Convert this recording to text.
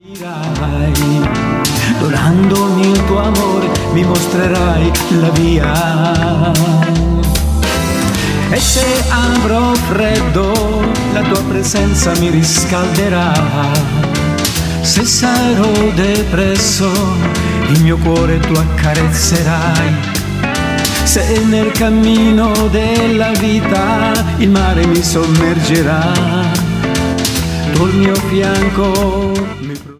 Donandomi il tuo amore mi mostrerai la via. E se avrò freddo la tua presenza mi riscalderà. Se sarò depresso il mio cuore tu accarezzerai. Se nel cammino della vita il mare mi sommergerà, tu al mio fianco